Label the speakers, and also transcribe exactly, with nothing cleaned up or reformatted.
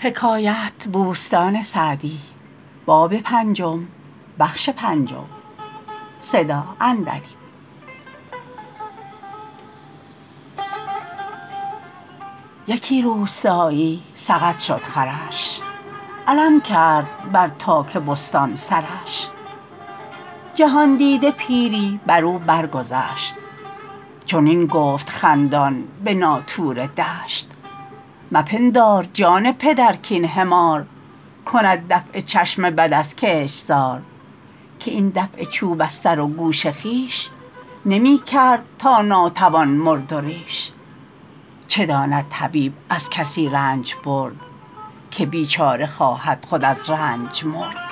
Speaker 1: یکی روستایی سقط شد خرش، علم کرد بر تاک بستان سرش. جهاندیده پیری برو برگذشت، چنین گفت خندان به ناطور دشت: مپندار جان پدر کاین حمار، کند دفع چشم بد از کشتزار. که این دفع چوب از سر و گوش خویش، نمی کرد تا ناتوان مرد و ریش. چه داند طبیب از کسی رنج برد، که بیچاره خواهد خود از رنج مرد.